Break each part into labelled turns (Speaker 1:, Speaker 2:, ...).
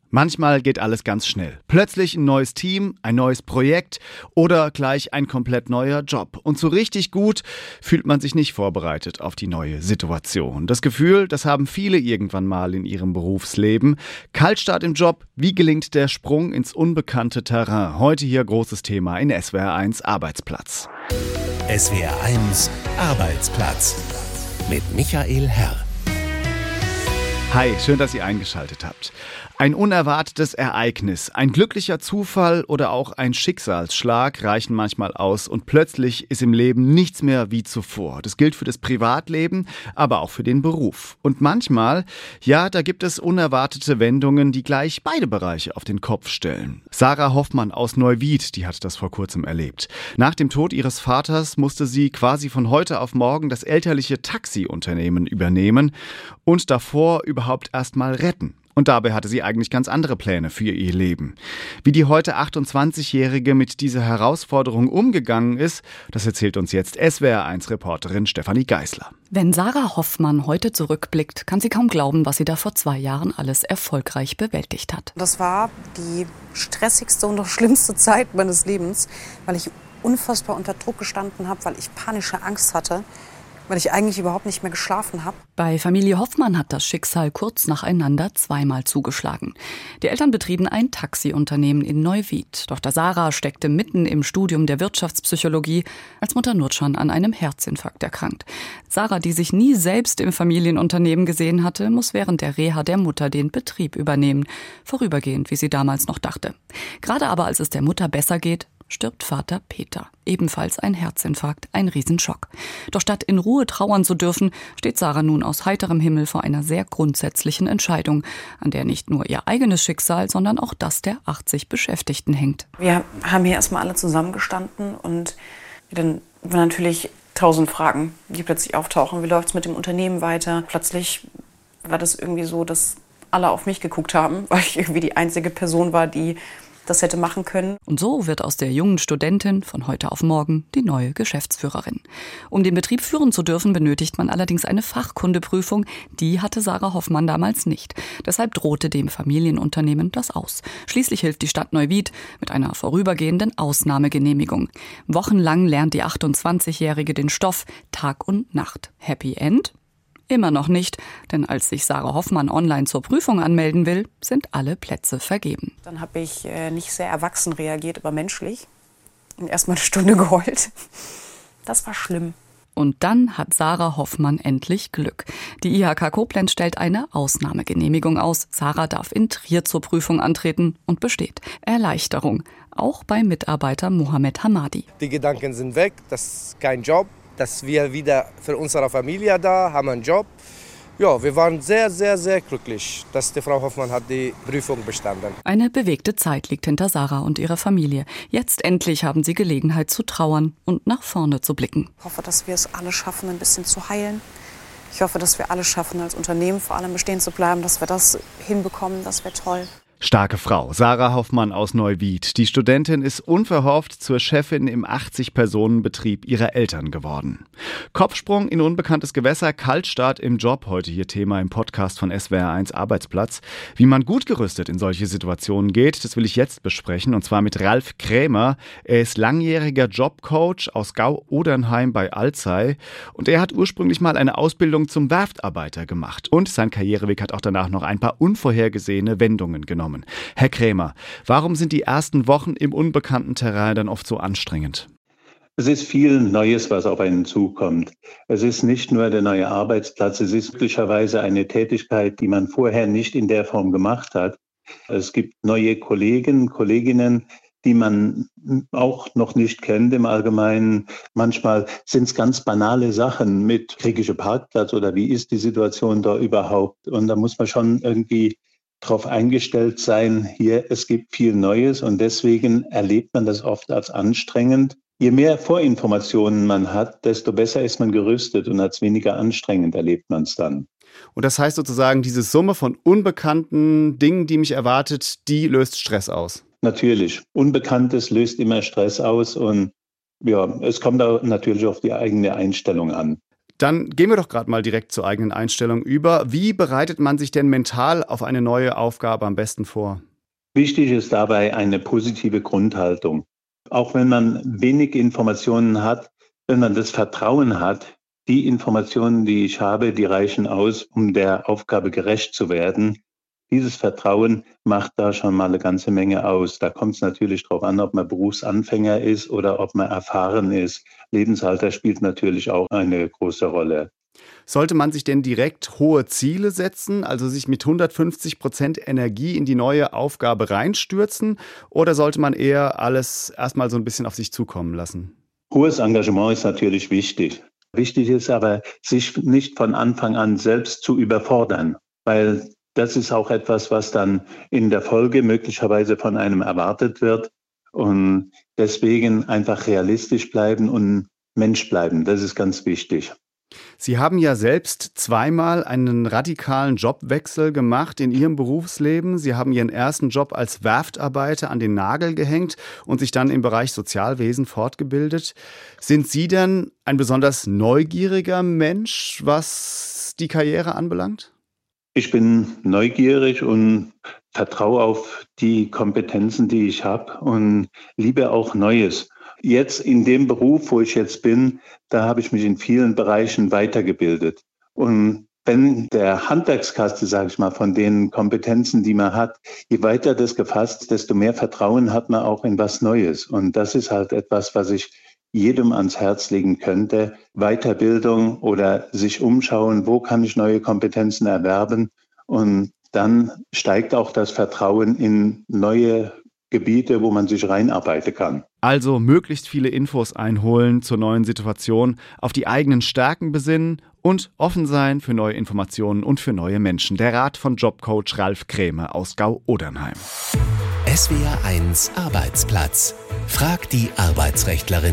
Speaker 1: Manchmal geht alles ganz schnell. Plötzlich ein neues Team, ein neues Projekt oder gleich ein komplett neuer Job. Und so richtig gut fühlt man sich nicht vorbereitet auf die neue Situation. Das Gefühl, das haben viele irgendwann mal in ihrem Berufsleben. Kaltstart im Job, wie gelingt der Sprung ins unbekannte Terrain? Heute hier großes Thema in SWR1 Arbeitsplatz.
Speaker 2: SWR1 Arbeitsplatz mit Michael Herr.
Speaker 1: Hi, schön, dass ihr eingeschaltet habt. Ein unerwartetes Ereignis, ein glücklicher Zufall oder auch ein Schicksalsschlag reichen manchmal aus und plötzlich ist im Leben nichts mehr wie zuvor. Das gilt für das Privatleben, aber auch für den Beruf. Und manchmal, ja, da gibt es unerwartete Wendungen, die gleich beide Bereiche auf den Kopf stellen. Sarah Hoffmann aus Neuwied, die hat das vor kurzem erlebt. Nach dem Tod ihres Vaters musste sie quasi von heute auf morgen das elterliche Taxiunternehmen übernehmen und davor überhaupt erst mal retten. Und dabei hatte sie eigentlich ganz andere Pläne für ihr Leben. Wie die heute 28-Jährige mit dieser Herausforderung umgegangen ist, das erzählt uns jetzt SWR1-Reporterin Stefanie Geisler.
Speaker 3: Wenn Sarah Hoffmann heute zurückblickt, kann sie kaum glauben, was sie da vor 2 Jahren alles erfolgreich bewältigt hat.
Speaker 4: Das war die stressigste und auch schlimmste Zeit meines Lebens, weil ich unfassbar unter Druck gestanden habe, weil ich panische Angst hatte, weil ich eigentlich überhaupt nicht mehr geschlafen habe.
Speaker 3: Bei Familie Hoffmann hat das Schicksal kurz nacheinander zweimal zugeschlagen. Die Eltern betrieben ein Taxiunternehmen in Neuwied. Tochter Sarah steckte mitten im Studium der Wirtschaftspsychologie, als Mutter Nurcan an einem Herzinfarkt erkrankt. Sarah, die sich nie selbst im Familienunternehmen gesehen hatte, muss während der Reha der Mutter den Betrieb übernehmen. Vorübergehend, wie sie damals noch dachte. Gerade aber, als es der Mutter besser geht, stirbt Vater Peter. Ebenfalls ein Herzinfarkt, ein Riesenschock. Doch statt in Ruhe trauern zu dürfen, steht Sarah nun aus heiterem Himmel vor einer sehr grundsätzlichen Entscheidung, an der nicht nur ihr eigenes Schicksal, sondern auch das der 80 Beschäftigten hängt.
Speaker 4: Wir haben hier erstmal alle zusammengestanden und dann waren natürlich 1000 Fragen, die plötzlich auftauchen. Wie läuft es mit dem Unternehmen weiter? Plötzlich war das irgendwie so, dass alle auf mich geguckt haben, weil ich irgendwie die einzige Person war, die das hätte machen können.
Speaker 3: Und so wird aus der jungen Studentin von heute auf morgen die neue Geschäftsführerin. Um den Betrieb führen zu dürfen, benötigt man allerdings eine Fachkundeprüfung. Die hatte Sarah Hoffmann damals nicht. Deshalb drohte dem Familienunternehmen das aus. Schließlich hilft die Stadt Neuwied mit einer vorübergehenden Ausnahmegenehmigung. Wochenlang lernt die 28-Jährige den Stoff Tag und Nacht. Happy End? Immer noch nicht, denn als sich Sarah Hoffmann online zur Prüfung anmelden will, sind alle Plätze vergeben.
Speaker 4: Dann habe ich nicht sehr erwachsen reagiert, aber menschlich. Und erstmal eine Stunde geheult. Das war schlimm.
Speaker 3: Und dann hat Sarah Hoffmann endlich Glück. Die IHK Koblenz stellt eine Ausnahmegenehmigung aus. Sarah darf in Trier zur Prüfung antreten und besteht. Erleichterung, auch bei Mitarbeiter Mohamed Hamadi.
Speaker 5: Die Gedanken sind weg, das ist kein Job. Dass wir wieder für unsere Familie da haben einen Job. Ja, wir waren sehr, sehr, sehr glücklich, dass die Frau Hoffmann hat die Prüfung bestanden.
Speaker 3: Eine bewegte Zeit liegt hinter Sarah und ihrer Familie. Jetzt endlich haben sie Gelegenheit zu trauern und nach vorne zu blicken.
Speaker 4: Ich hoffe, dass wir es alle schaffen, ein bisschen zu heilen. Ich hoffe, dass wir alle schaffen, als Unternehmen vor allem bestehen zu bleiben, dass wir das hinbekommen. Das wäre toll.
Speaker 1: Starke Frau, Sarah Hoffmann aus Neuwied. Die Studentin ist unverhofft zur Chefin im 80-Personen-Betrieb ihrer Eltern geworden. Kopfsprung in unbekanntes Gewässer, Kaltstart im Job, heute hier Thema im Podcast von SWR1 Arbeitsplatz. Wie man gut gerüstet in solche Situationen geht, das will ich jetzt besprechen, und zwar mit Ralf Krämer. Er ist langjähriger Jobcoach aus Gau-Odernheim bei Alzey und er hat ursprünglich mal eine Ausbildung zum Werftarbeiter gemacht. Und sein Karriereweg hat auch danach noch ein paar unvorhergesehene Wendungen genommen. Herr Krämer, warum sind die ersten Wochen im unbekannten Terrain dann oft so anstrengend?
Speaker 6: Es ist viel Neues, was auf einen zukommt. Es ist nicht nur der neue Arbeitsplatz, es ist möglicherweise eine Tätigkeit, die man vorher nicht in der Form gemacht hat. Es gibt neue Kollegen, Kolleginnen, die man auch noch nicht kennt im Allgemeinen. Manchmal sind es ganz banale Sachen mit kriege ich einen Parkplatz oder wie ist die Situation da überhaupt? Und da muss man schon irgendwie darauf eingestellt sein, hier, es gibt viel Neues und deswegen erlebt man das oft als anstrengend. Je mehr Vorinformationen man hat, desto besser ist man gerüstet und als weniger anstrengend erlebt man es dann.
Speaker 1: Und das heißt sozusagen, diese Summe von unbekannten Dingen, die mich erwartet, die löst Stress aus?
Speaker 6: Natürlich. Unbekanntes löst immer Stress aus und ja, es kommt auch natürlich auf die eigene Einstellung an.
Speaker 1: Dann gehen wir doch gerade mal direkt zur eigenen Einstellung über. Wie bereitet man sich denn mental auf eine neue Aufgabe am besten vor?
Speaker 6: Wichtig ist dabei eine positive Grundhaltung. Auch wenn man wenig Informationen hat, wenn man das Vertrauen hat, die Informationen, die ich habe, die reichen aus, um der Aufgabe gerecht zu werden. Dieses Vertrauen macht da schon mal eine ganze Menge aus. Da kommt es natürlich darauf an, ob man Berufsanfänger ist oder ob man erfahren ist. Lebensalter spielt natürlich auch eine große Rolle.
Speaker 1: Sollte man sich denn direkt hohe Ziele setzen, also sich mit 150% Energie in die neue Aufgabe reinstürzen? Oder sollte man eher alles erstmal so ein bisschen auf sich zukommen lassen?
Speaker 6: Hohes Engagement ist natürlich wichtig. Wichtig ist aber, sich nicht von Anfang an selbst zu überfordern, weil das ist auch etwas, was dann in der Folge möglicherweise von einem erwartet wird. Und deswegen einfach realistisch bleiben und Mensch bleiben. Das ist ganz wichtig.
Speaker 1: Sie haben ja selbst zweimal einen radikalen Jobwechsel gemacht in Ihrem Berufsleben. Sie haben Ihren ersten Job als Werftarbeiter an den Nagel gehängt und sich dann im Bereich Sozialwesen fortgebildet. Sind Sie denn ein besonders neugieriger Mensch, was die Karriere anbelangt?
Speaker 6: Ich bin neugierig und vertraue auf die Kompetenzen, die ich habe und liebe auch Neues. Jetzt in dem Beruf, wo ich jetzt bin, da habe ich mich in vielen Bereichen weitergebildet. Und wenn der Handwerkskasten, sage ich mal, von den Kompetenzen, die man hat, je weiter das gefasst ist, desto mehr Vertrauen hat man auch in was Neues. Und das ist halt etwas, was ich jedem ans Herz legen könnte. Weiterbildung oder sich umschauen, wo kann ich neue Kompetenzen erwerben? Und dann steigt auch das Vertrauen in neue Gebiete, wo man sich reinarbeiten kann.
Speaker 1: Also möglichst viele Infos einholen zur neuen Situation, auf die eigenen Stärken besinnen und offen sein für neue Informationen und für neue Menschen. Der Rat von Jobcoach Ralf Kräme aus Gau-Odernheim.
Speaker 2: SWR 1 Arbeitsplatz. Frag die Arbeitsrechtlerin.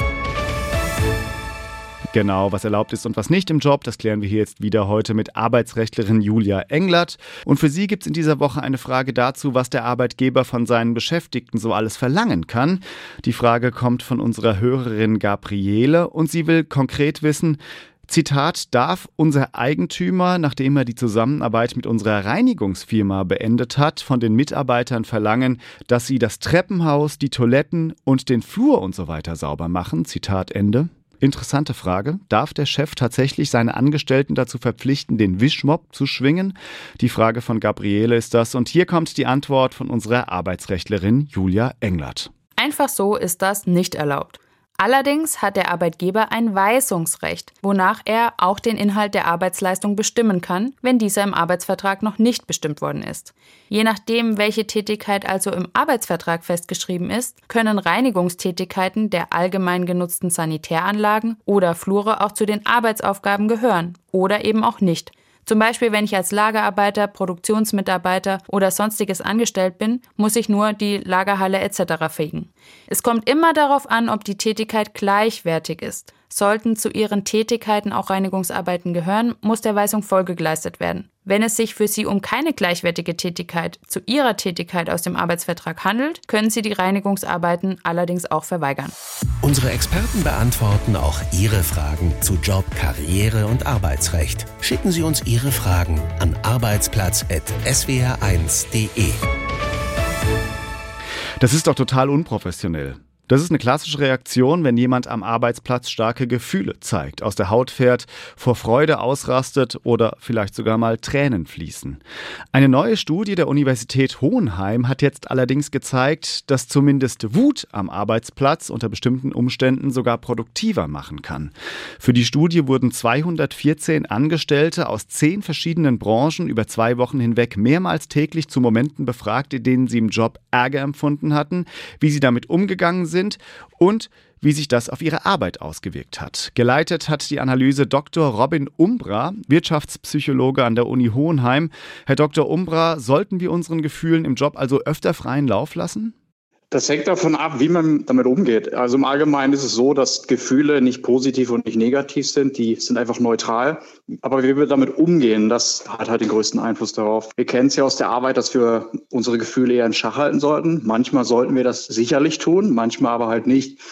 Speaker 1: Genau, was erlaubt ist und was nicht im Job, das klären wir hier jetzt wieder heute mit Arbeitsrechtlerin Julia Englert. Und für Sie gibt es in dieser Woche eine Frage dazu, was der Arbeitgeber von seinen Beschäftigten so alles verlangen kann. Die Frage kommt von unserer Hörerin Gabriele und sie will konkret wissen, Zitat, darf unser Eigentümer, nachdem er die Zusammenarbeit mit unserer Reinigungsfirma beendet hat, von den Mitarbeitern verlangen, dass sie das Treppenhaus, die Toiletten und den Flur und so weiter sauber machen? Zitat Ende. Interessante Frage. Darf der Chef tatsächlich seine Angestellten dazu verpflichten, den Wischmopp zu schwingen? Die Frage von Gabriele ist das. Und hier kommt die Antwort von unserer Arbeitsrechtlerin Julia Englert.
Speaker 7: Einfach so ist das nicht erlaubt. Allerdings hat der Arbeitgeber ein Weisungsrecht, wonach er auch den Inhalt der Arbeitsleistung bestimmen kann, wenn dieser im Arbeitsvertrag noch nicht bestimmt worden ist. Je nachdem, welche Tätigkeit also im Arbeitsvertrag festgeschrieben ist, können Reinigungstätigkeiten der allgemein genutzten Sanitäranlagen oder Flure auch zu den Arbeitsaufgaben gehören oder eben auch nicht. Zum Beispiel, wenn ich als Lagerarbeiter, Produktionsmitarbeiter oder sonstiges angestellt bin, muss ich nur die Lagerhalle etc. fegen. Es kommt immer darauf an, ob die Tätigkeit gleichwertig ist. Sollten zu Ihren Tätigkeiten auch Reinigungsarbeiten gehören, muss der Weisung Folge geleistet werden. Wenn es sich für Sie um keine gleichwertige Tätigkeit zu Ihrer Tätigkeit aus dem Arbeitsvertrag handelt, können Sie die Reinigungsarbeiten allerdings auch verweigern.
Speaker 2: Unsere Experten beantworten auch Ihre Fragen zu Job, Karriere und Arbeitsrecht. Schicken Sie uns Ihre Fragen an arbeitsplatz@swr1.de.
Speaker 1: Das ist doch total unprofessionell. Das ist eine klassische Reaktion, wenn jemand am Arbeitsplatz starke Gefühle zeigt, aus der Haut fährt, vor Freude ausrastet oder vielleicht sogar mal Tränen fließen. Eine neue Studie der Universität Hohenheim hat jetzt allerdings gezeigt, dass zumindest Wut am Arbeitsplatz unter bestimmten Umständen sogar produktiver machen kann. Für die Studie wurden 214 Angestellte aus 10 verschiedenen Branchen über 2 Wochen hinweg mehrmals täglich zu Momenten befragt, in denen sie im Job Ärger empfunden hatten, wie sie damit umgegangen sind und wie sich das auf ihre Arbeit ausgewirkt hat. Geleitet hat die Analyse Dr. Robin Umbra, Wirtschaftspsychologe an der Uni Hohenheim. Herr Dr. Umbra, sollten wir unseren Gefühlen im Job also öfter freien Lauf lassen?
Speaker 8: Das hängt davon ab, wie man damit umgeht. Also im Allgemeinen ist es so, dass Gefühle nicht positiv und nicht negativ sind. Die sind einfach neutral. Aber wie wir damit umgehen, das hat halt den größten Einfluss darauf. Wir kennen es ja aus der Arbeit, dass wir unsere Gefühle eher in Schach halten sollten. Manchmal sollten wir das sicherlich tun, manchmal aber halt nicht.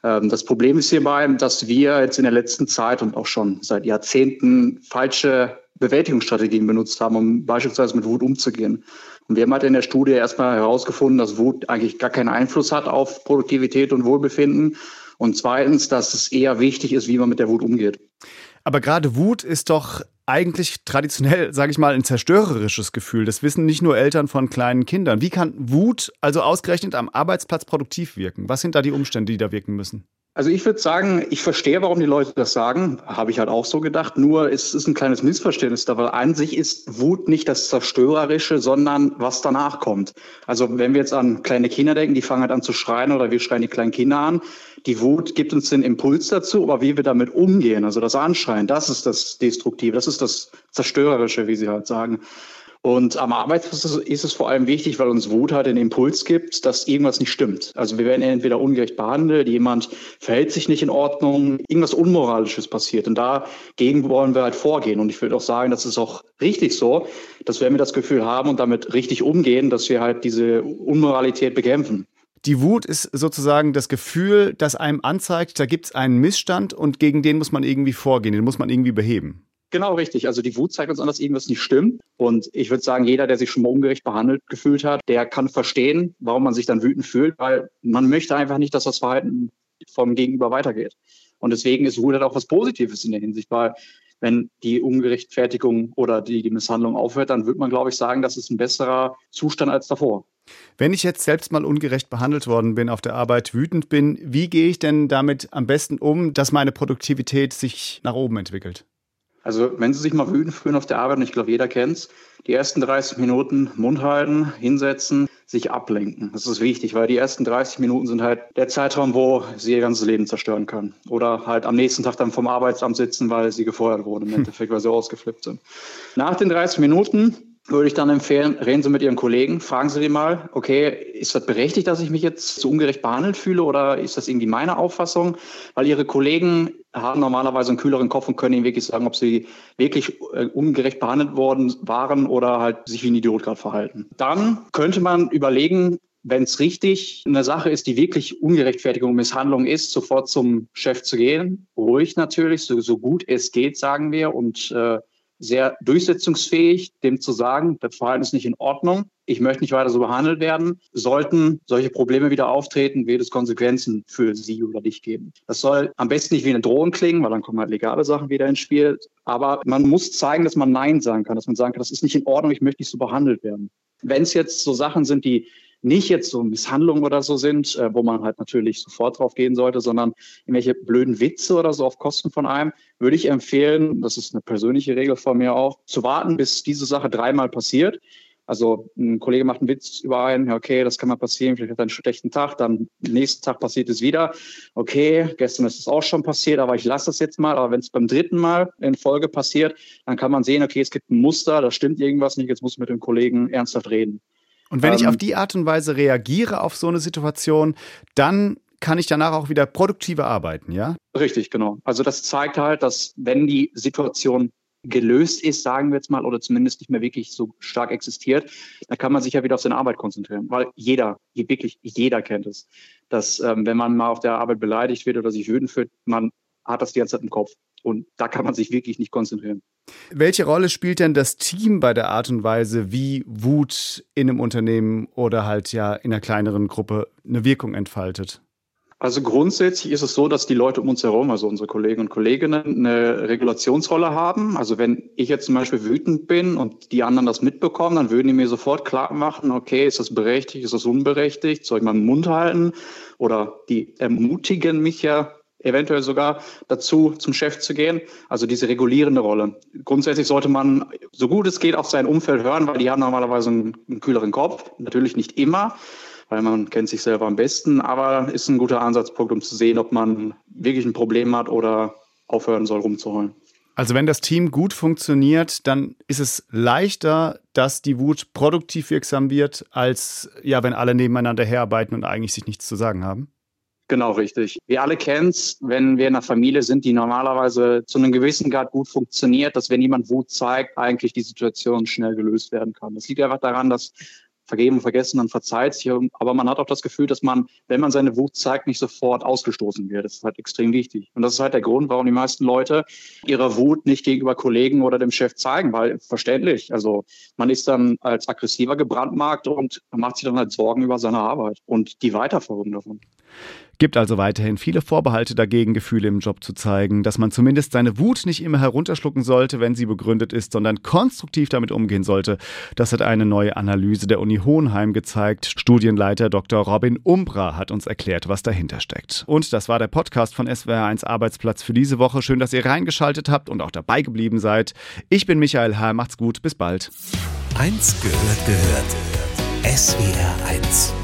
Speaker 8: Das Problem ist hierbei, dass wir jetzt in der letzten Zeit und auch schon seit Jahrzehnten falsche Bewältigungsstrategien benutzt haben, um beispielsweise mit Wut umzugehen. Und wir haben halt in der Studie erstmal herausgefunden, dass Wut eigentlich gar keinen Einfluss hat auf Produktivität und Wohlbefinden. Und zweitens, dass es eher wichtig ist, wie man mit der Wut umgeht.
Speaker 1: Aber gerade Wut ist doch eigentlich traditionell, sage ich mal, ein zerstörerisches Gefühl. Das wissen nicht nur Eltern von kleinen Kindern. Wie kann Wut also ausgerechnet am Arbeitsplatz produktiv wirken? Was sind da die Umstände, die da wirken müssen?
Speaker 8: Also ich würde sagen, ich verstehe, warum die Leute das sagen. Habe ich halt auch so gedacht. Nur es ist ein kleines Missverständnis da, weil an sich ist Wut nicht das Zerstörerische, sondern was danach kommt. Also wenn wir jetzt an kleine Kinder denken, die fangen halt an zu schreien oder wir schreien die kleinen Kinder an. Die Wut gibt uns den Impuls dazu, aber wie wir damit umgehen, also das Anschreien, das ist das Destruktive, das ist das Zerstörerische, wie sie halt sagen. Und am Arbeitsplatz ist es vor allem wichtig, weil uns Wut halt den Impuls gibt, dass irgendwas nicht stimmt. Also wir werden entweder ungerecht behandelt, jemand verhält sich nicht in Ordnung, irgendwas Unmoralisches passiert. Und dagegen wollen wir halt vorgehen. Und ich würde auch sagen, das ist auch richtig so, dass wenn wir das Gefühl haben und damit richtig umgehen, dass wir halt diese Unmoralität bekämpfen.
Speaker 1: Die Wut ist sozusagen das Gefühl, das einem anzeigt, da gibt es einen Missstand und gegen den muss man irgendwie vorgehen, den muss man irgendwie beheben.
Speaker 8: Genau, richtig. Also die Wut zeigt uns an, dass irgendwas nicht stimmt. Und ich würde sagen, jeder, der sich schon mal ungerecht behandelt gefühlt hat, der kann verstehen, warum man sich dann wütend fühlt, weil man möchte einfach nicht, dass das Verhalten vom Gegenüber weitergeht. Und deswegen ist Wut halt auch was Positives in der Hinsicht, weil wenn die Ungerechtfertigung oder die Misshandlung aufhört, dann würde man, glaube ich, sagen, das ist ein besserer Zustand als davor.
Speaker 1: Wenn ich jetzt selbst mal ungerecht behandelt worden bin, auf der Arbeit wütend bin, wie gehe ich denn damit am besten um, dass meine Produktivität sich nach oben entwickelt?
Speaker 8: Also wenn Sie sich mal wütend fühlen auf der Arbeit, und ich glaube, jeder kennt's, die ersten 30 Minuten Mund halten, hinsetzen, sich ablenken. Das ist wichtig, weil die ersten 30 Minuten sind halt der Zeitraum, wo Sie Ihr ganzes Leben zerstören können. Oder halt am nächsten Tag dann vom Arbeitsamt sitzen, weil Sie gefeuert wurden, im Endeffekt, weil Sie ausgeflippt sind. Nach den 30 Minuten würde ich dann empfehlen, reden Sie mit Ihren Kollegen, fragen Sie die mal, okay, ist das berechtigt, dass ich mich jetzt so ungerecht behandelt fühle oder ist das irgendwie meine Auffassung? Weil Ihre Kollegen haben normalerweise einen kühleren Kopf und können Ihnen wirklich sagen, ob sie wirklich ungerecht behandelt worden waren oder halt sich wie ein Idiot gerade verhalten. Dann könnte man überlegen, wenn es richtig eine Sache ist, die wirklich Ungerechtfertigung und Misshandlung ist, sofort zum Chef zu gehen. Ruhig natürlich, so gut es geht, sagen wir, und sehr durchsetzungsfähig, dem zu sagen, das Verhalten ist nicht in Ordnung, ich möchte nicht weiter so behandelt werden. Sollten solche Probleme wieder auftreten, wird es Konsequenzen für Sie oder dich geben. Das soll am besten nicht wie eine Drohung klingen, weil dann kommen halt legale Sachen wieder ins Spiel. Aber man muss zeigen, dass man Nein sagen kann, dass man sagen kann, das ist nicht in Ordnung, ich möchte nicht so behandelt werden. Wenn es jetzt so Sachen sind, die nicht jetzt so Misshandlungen oder so sind, wo man halt natürlich sofort drauf gehen sollte, sondern irgendwelche blöden Witze oder so auf Kosten von einem, würde ich empfehlen, das ist eine persönliche Regel von mir auch, zu warten, bis diese Sache 3-mal passiert. Also ein Kollege macht einen Witz über einen, ja, okay, das kann mal passieren, vielleicht hat er einen schlechten Tag, dann am nächsten Tag passiert es wieder. Okay, gestern ist es auch schon passiert, aber ich lasse das jetzt mal. Aber wenn es beim 3. Mal in Folge passiert, dann kann man sehen, okay, es gibt ein Muster, da stimmt irgendwas nicht, jetzt muss ich mit dem Kollegen ernsthaft reden.
Speaker 1: Und wenn ich auf die Art und Weise reagiere auf so eine Situation, dann kann ich danach auch wieder produktiver arbeiten, ja?
Speaker 8: Richtig, genau. Also das zeigt halt, dass wenn die Situation gelöst ist, sagen wir jetzt mal, oder zumindest nicht mehr wirklich so stark existiert, dann kann man sich ja wieder auf seine Arbeit konzentrieren. Weil wirklich jeder kennt es, dass wenn man mal auf der Arbeit beleidigt wird oder sich wütend fühlt, man hat das die ganze Zeit im Kopf. Und da kann man sich wirklich nicht konzentrieren.
Speaker 1: Welche Rolle spielt denn das Team bei der Art und Weise, wie Wut in einem Unternehmen oder halt ja in einer kleineren Gruppe eine Wirkung entfaltet?
Speaker 8: Also grundsätzlich ist es so, dass die Leute um uns herum, also unsere Kollegen und Kolleginnen, eine Regulationsrolle haben. Also wenn ich jetzt zum Beispiel wütend bin und die anderen das mitbekommen, dann würden die mir sofort klar machen, okay, ist das berechtigt, ist das unberechtigt, soll ich meinen Mund halten? Oder die ermutigen mich ja eventuell sogar dazu, zum Chef zu gehen. Also diese regulierende Rolle. Grundsätzlich sollte man, so gut es geht, auf sein Umfeld hören, weil die haben normalerweise einen kühleren Kopf. Natürlich nicht immer, weil man kennt sich selber am besten, aber ist ein guter Ansatzpunkt, um zu sehen, ob man wirklich ein Problem hat oder aufhören soll, rumzuheulen.
Speaker 1: Also wenn das Team gut funktioniert, dann ist es leichter, dass die Wut produktiv wirksam wird, als ja, wenn alle nebeneinander herarbeiten und eigentlich sich nichts zu sagen haben?
Speaker 8: Genau, richtig. Wir alle kennen es, wenn wir in einer Familie sind, die normalerweise zu einem gewissen Grad gut funktioniert, dass wenn jemand Wut zeigt, eigentlich die Situation schnell gelöst werden kann. Das liegt einfach daran, dass vergeben und vergessen, dann verzeiht sich. Aber man hat auch das Gefühl, dass man, wenn man seine Wut zeigt, nicht sofort ausgestoßen wird. Das ist halt extrem wichtig. Und das ist halt der Grund, warum die meisten Leute ihre Wut nicht gegenüber Kollegen oder dem Chef zeigen, weil verständlich. Also man ist dann als aggressiver gebrandmarkt und macht sich dann halt Sorgen über seine Arbeit und die Weiterfolgung davon.
Speaker 1: Gibt also weiterhin viele Vorbehalte dagegen, Gefühle im Job zu zeigen, dass man zumindest seine Wut nicht immer herunterschlucken sollte, wenn sie begründet ist, sondern konstruktiv damit umgehen sollte. Das hat eine neue Analyse der Uni Hohenheim gezeigt. Studienleiter Dr. Robin Umbra hat uns erklärt, was dahinter steckt. Und das war der Podcast von SWR1 Arbeitsplatz für diese Woche. Schön, dass ihr reingeschaltet habt und auch dabei geblieben seid. Ich bin Michael Herr, macht's gut, bis bald.
Speaker 2: 1 gehört. SWR1